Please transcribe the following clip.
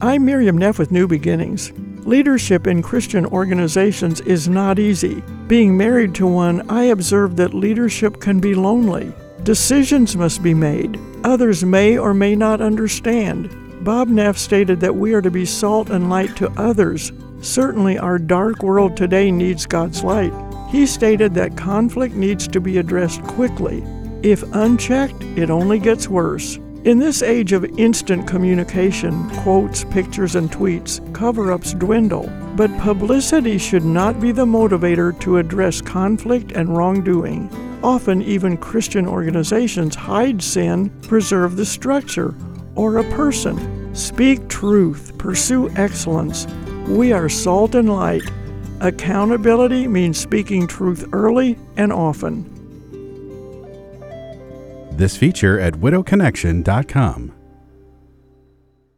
I'm Miriam Neff with New Beginnings. Leadership in Christian organizations is not easy. Being married to one, I observed that leadership can be lonely. Decisions must be made. Others may or may not understand. Bob Neff stated that we are to be salt and light to others. Certainly our dark world today needs God's light. He stated that conflict needs to be addressed quickly. If unchecked, it only gets worse. In this age of instant communication, quotes, pictures, and tweets, cover-ups dwindle. But publicity should not be the motivator to address conflict and wrongdoing. Often even Christian organizations hide sin, preserve the structure, or a person. Speak truth, pursue excellence. We are salt and light. Accountability means speaking truth early and often. This feature at widowconnection.com.